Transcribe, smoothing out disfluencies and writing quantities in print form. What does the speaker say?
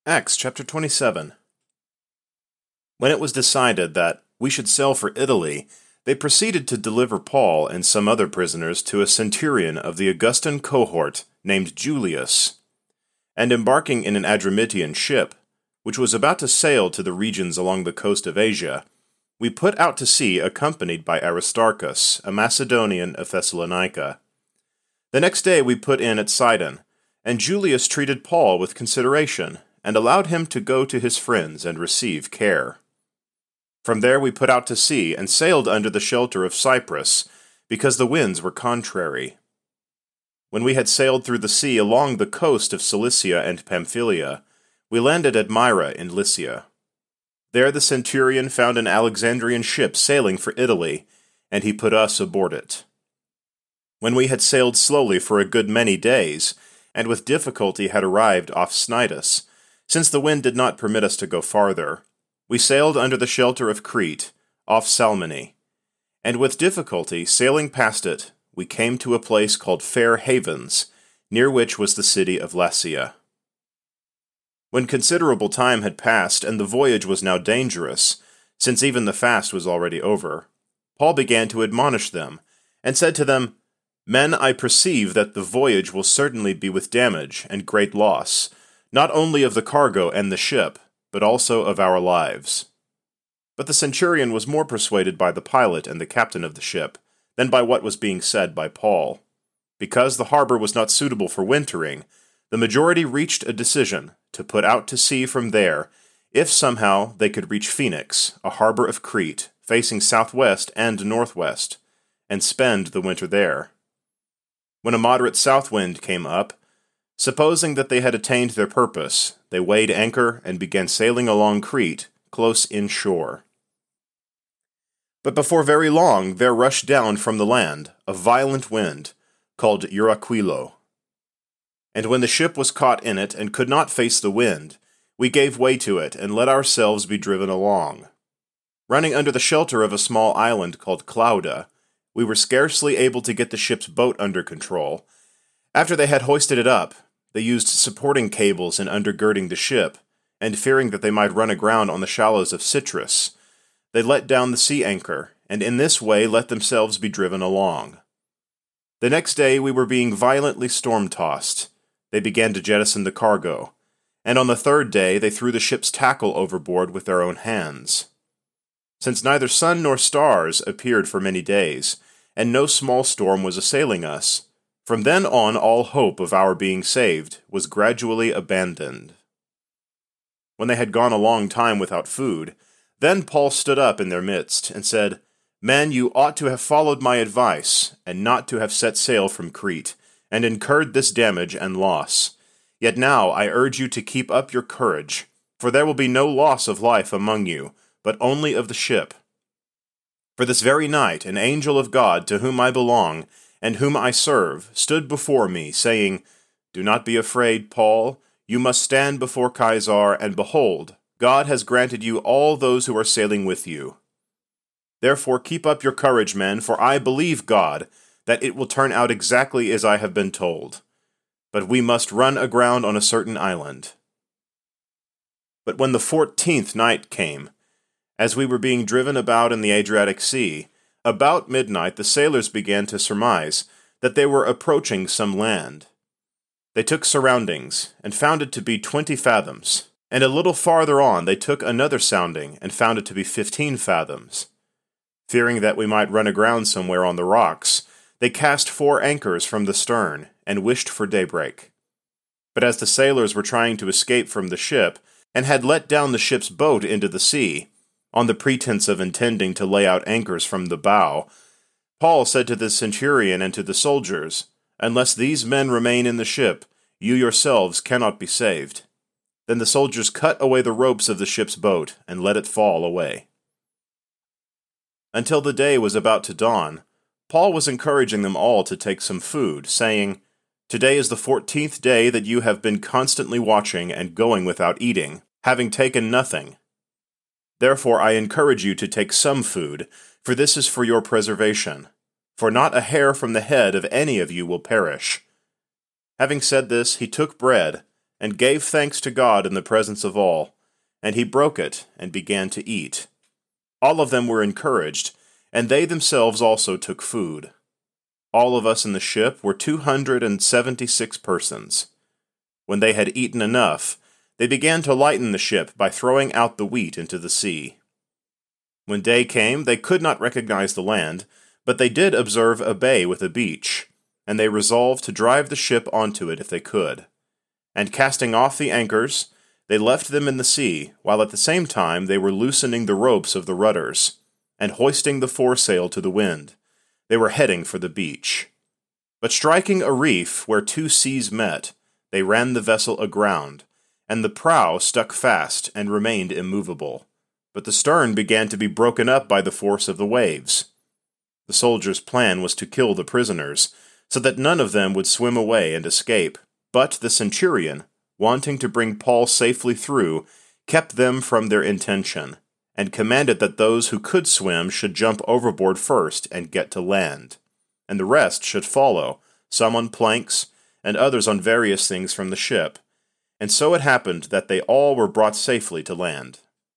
Acts chapter 27. When it was decided that we should sail for Italy, they proceeded to deliver Paul and some other prisoners to a centurion of the Augustan cohort named Julius. And embarking in an Adramyttian ship, which was about to sail to the regions along the coast of Asia, we put out to sea accompanied by Aristarchus, a Macedonian of Thessalonica. The next day we put in at Sidon, and Julius treated Paul with consideration, and allowed him to go to his friends and receive care. From there we put out to sea and sailed under the shelter of Cyprus, because the winds were contrary. When we had sailed through the sea along the coast of Cilicia and Pamphylia, we landed at Myra in Lycia. There the centurion found an Alexandrian ship sailing for Italy, and he put us aboard it. When we had sailed slowly for a good many days, and with difficulty had arrived off Cnidus, since the wind did not permit us to go farther, we sailed under the shelter of Crete, off Salmone, and with difficulty, sailing past it, we came to a place called Fair Havens, near which was the city of Lasea. When considerable time had passed, and the voyage was now dangerous, since even the fast was already over, Paul began to admonish them, and said to them, "Men, I perceive that the voyage will certainly be with damage and great loss, not only of the cargo and the ship, but also of our lives." But the centurion was more persuaded by the pilot and the captain of the ship than by what was being said by Paul. Because the harbor was not suitable for wintering, the majority reached a decision to put out to sea from there, if somehow they could reach Phoenix, a harbor of Crete, facing southwest and northwest, and spend the winter there. When a moderate south wind came up, supposing that they had attained their purpose, they weighed anchor and began sailing along Crete, close inshore. But before very long there rushed down from the land a violent wind, called Euraquilo. And when the ship was caught in it and could not face the wind, we gave way to it and let ourselves be driven along. Running under the shelter of a small island called Clauda, we were scarcely able to get the ship's boat under control. After they had hoisted it up, they used supporting cables in undergirding the ship, and fearing that they might run aground on the shallows of Citrus, they let down the sea anchor, and in this way let themselves be driven along. The next day we were being violently storm-tossed. They began to jettison the cargo, and on the third day they threw the ship's tackle overboard with their own hands. Since neither sun nor stars appeared for many days, and no small storm was assailing us, from then on all hope of our being saved was gradually abandoned. When they had gone a long time without food, then Paul stood up in their midst, and said, "Men, you ought to have followed my advice, and not to have set sail from Crete, and incurred this damage and loss. Yet now I urge you to keep up your courage, for there will be no loss of life among you, but only of the ship. For this very night an angel of God, to whom I belong, and whom I serve, stood before me, saying, 'Do not be afraid, Paul. You must stand before Caesar, and behold, God has granted you all those who are sailing with you. Therefore keep up your courage, men, for I believe God, that it will turn out exactly as I have been told. But we must run aground on a certain island.' But when the 14th night came, as we were being driven about in the Adriatic Sea, about midnight the sailors began to surmise that they were approaching some land. They took soundings, and found it to be 20 fathoms, and a little farther on they took another sounding, and found it to be 15 fathoms. Fearing that we might run aground somewhere on the rocks, they cast 4 anchors from the stern, and wished for daybreak. But as the sailors were trying to escape from the ship, and had let down the ship's boat into the sea, on the pretense of intending to lay out anchors from the bow, Paul said to the centurion and to the soldiers, 'Unless these men remain in the ship, you yourselves cannot be saved.' Then the soldiers cut away the ropes of the ship's boat, and let it fall away. Until the day was about to dawn, Paul was encouraging them all to take some food, saying, 'Today is the 14th day that you have been constantly watching and going without eating, having taken nothing. Therefore I encourage you to take some food, for this is for your preservation. For not a hair from the head of any of you will perish.' Having said this, he took bread, and gave thanks to God in the presence of all. And he broke it, and began to eat. All of them were encouraged, and they themselves also took food. All of us in the ship were 276 persons. When they had eaten enough, they began to lighten the ship by throwing out the wheat into the sea. When day came, they could not recognize the land, but they did observe a bay with a beach, and they resolved to drive the ship onto it if they could. And casting off the anchors, they left them in the sea, while at the same time they were loosening the ropes of the rudders, and hoisting the foresail to the wind. They were heading for the beach. But striking a reef where two seas met, they ran the vessel aground, and the prow stuck fast and remained immovable. But the stern began to be broken up by the force of the waves. The soldiers' plan was to kill the prisoners, so that none of them would swim away and escape. But the centurion, wanting to bring Paul safely through, kept them from their intention, and commanded that those who could swim should jump overboard first and get to land, and the rest should follow, some on planks, and others on various things from the ship. And so it happened that they all were brought safely to land.